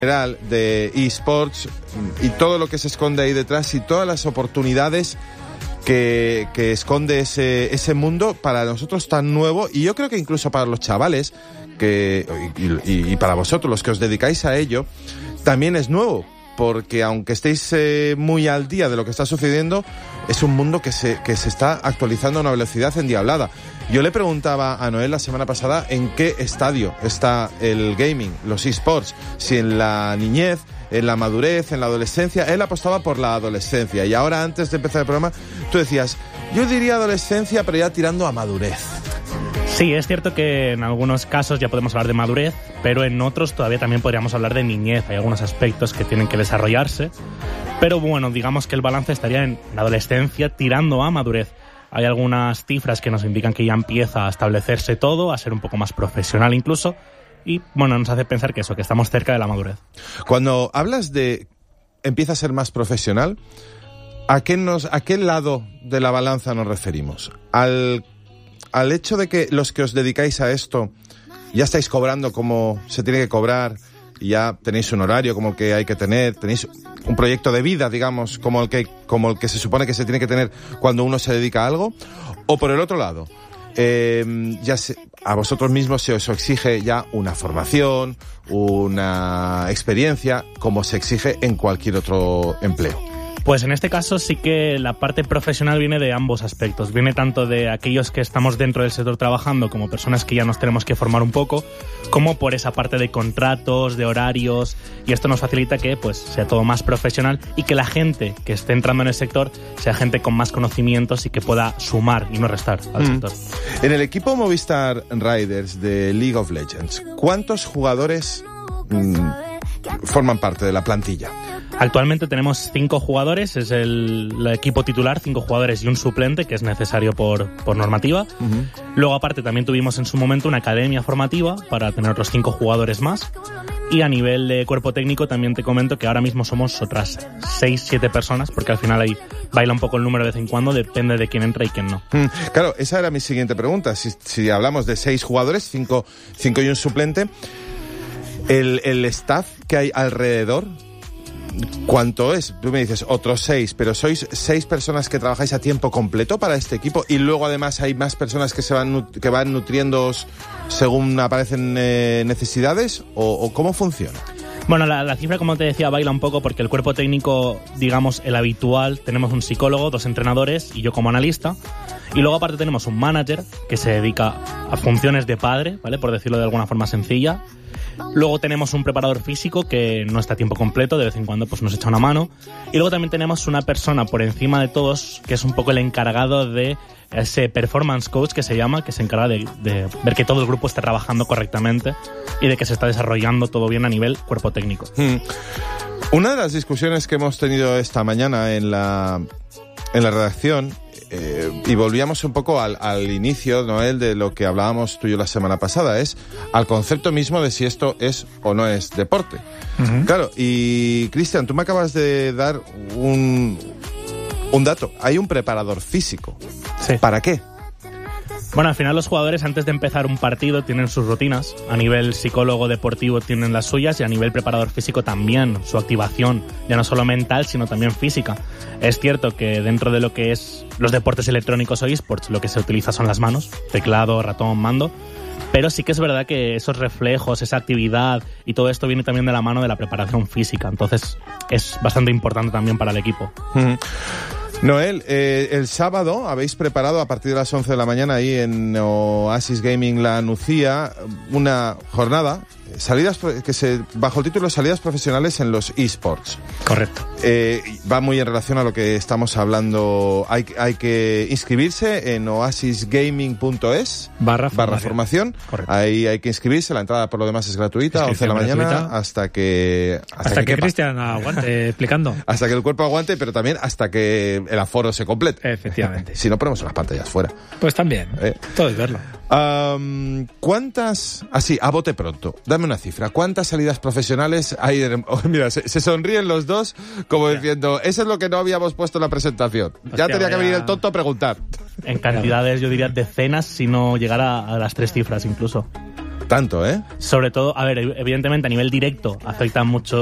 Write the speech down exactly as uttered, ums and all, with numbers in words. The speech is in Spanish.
general de eSports y todo lo que se esconde ahí detrás y todas las oportunidades que, que esconde ese, ese mundo para nosotros tan nuevo, y yo creo que incluso para los chavales que y, y, y para vosotros los que os dedicáis a ello también es nuevo, porque aunque estéis eh, muy al día de lo que está sucediendo, es un mundo que se, que se está actualizando a una velocidad endiablada. Yo le preguntaba a Noel la semana pasada en qué estadio está el gaming, los eSports, si en la niñez, en la madurez, en la adolescencia. Él apostaba por la adolescencia, y ahora, antes de empezar el programa, tú decías, yo diría adolescencia, pero ya tirando a madurez. Sí, es cierto que en algunos casos ya podemos hablar de madurez, pero en otros todavía también podríamos hablar de niñez. Hay algunos aspectos que tienen que desarrollarse, pero bueno, digamos que el balance estaría en la adolescencia tirando a madurez. Hay algunas cifras que nos indican que ya empieza a establecerse todo, a ser un poco más profesional incluso, y bueno, nos hace pensar que eso, que estamos cerca de la madurez. Cuando hablas de empieza a ser más profesional, ¿a qué, nos, a qué lado de la balanza nos referimos? ¿Al al hecho de que los que os dedicáis a esto ya estáis cobrando como se tiene que cobrar, y ya tenéis un horario como el que hay que tener, tenéis un proyecto de vida, digamos, como el que como el que se supone que se tiene que tener cuando uno se dedica a algo? O por el otro lado, eh, ya se, a vosotros mismos se os exige ya una formación, una experiencia, como se exige en cualquier otro empleo. Pues en este caso sí que la parte profesional viene de ambos aspectos. Viene tanto de aquellos que estamos dentro del sector trabajando como personas que ya nos tenemos que formar un poco, como por esa parte de contratos, de horarios, y esto nos facilita que pues sea todo más profesional y que la gente que esté entrando en el sector sea gente con más conocimientos y que pueda sumar y no restar al mm. sector. En el equipo Movistar Riders de League of Legends, ¿cuántos jugadores mmm, forman parte de la plantilla? Actualmente tenemos cinco jugadores, es el, el equipo titular, cinco jugadores y un suplente, que es necesario por, por normativa. Uh-huh. Luego, aparte, también tuvimos en su momento una academia formativa para tener otros cinco jugadores más. Y a nivel de cuerpo técnico también te comento que ahora mismo somos otras seis, siete personas, porque al final ahí baila un poco el número de vez en cuando, depende de quién entra y quién no. Mm, claro, esa era mi siguiente pregunta. Si, si hablamos de seis jugadores, cinco, cinco y un suplente, el, el staff que hay alrededor, ¿cuánto es? Tú me dices otros seis, pero sois seis personas que trabajáis a tiempo completo para este equipo, y luego además hay más personas que se van que van nutriéndoos según aparecen eh, necesidades, o, o ¿cómo funciona? Bueno, la, la cifra, como te decía, baila un poco porque el cuerpo técnico, digamos, el habitual, tenemos un psicólogo, dos entrenadores y yo como analista. Y luego aparte tenemos un manager que se dedica a funciones de padre, ¿vale? Por decirlo de alguna forma sencilla. Luego tenemos un preparador físico que no está a tiempo completo, de vez en cuando pues nos echa una mano. Y luego también tenemos una persona por encima de todos que es un poco el encargado de ese performance coach que se llama, que se encarga de, de ver que todo el grupo esté trabajando correctamente y de que se está desarrollando todo bien a nivel cuerpo técnico. Hmm. Una de las discusiones que hemos tenido esta mañana en la, en la redacción, Eh, y volvíamos un poco al, al inicio, Noel, de lo que hablábamos tú y yo la semana pasada, es al concepto mismo de si esto es o no es deporte. Uh-huh. Claro, y Cristian, tú me acabas de dar un, un dato. Hay un preparador físico. Sí. ¿Para qué? Bueno, al final los jugadores antes de empezar un partido tienen sus rutinas. A nivel psicólogo deportivo tienen las suyas y a nivel preparador físico también, su activación, ya no solo mental sino también física. Es cierto que dentro de lo que es los deportes electrónicos o eSports, lo que se utiliza son las manos, teclado, ratón, mando, pero sí que es verdad que esos reflejos, esa actividad y todo esto viene también de la mano de la preparación física, entonces es bastante importante también para el equipo. Mm. Noel, eh, el sábado habéis preparado a partir de las once de la mañana ahí en Oasis Gaming La Nucía una jornada, salidas que se bajo el título Salidas Profesionales en los eSports. Correcto. Eh, va muy en relación a lo que estamos hablando. Hay, hay que inscribirse en oasisgaming punto es barra, barra formación. Correcto. Ahí hay que inscribirse. La entrada por lo demás es gratuita, once de la mañana gratuita. hasta que hasta, hasta que, que Cristian aguante explicando. Hasta que el cuerpo aguante, pero también hasta que el aforo se complete. Efectivamente. Si no, ponemos las pantallas fuera. Pues también. ¿Eh? Todo es verlo. Um, ¿Cuántas, así, a bote pronto, dame una cifra, cuántas salidas profesionales hay? En, oh, mira, se, se sonríen los dos como ya. Diciendo, eso es lo que no habíamos puesto en la presentación. Hostia, ya tenía vaya... que venir el tonto a preguntar. En cantidades, yo diría decenas, si no llegara a las tres cifras incluso. tanto, ¿eh? Sobre todo, a ver, evidentemente a nivel directo afecta mucho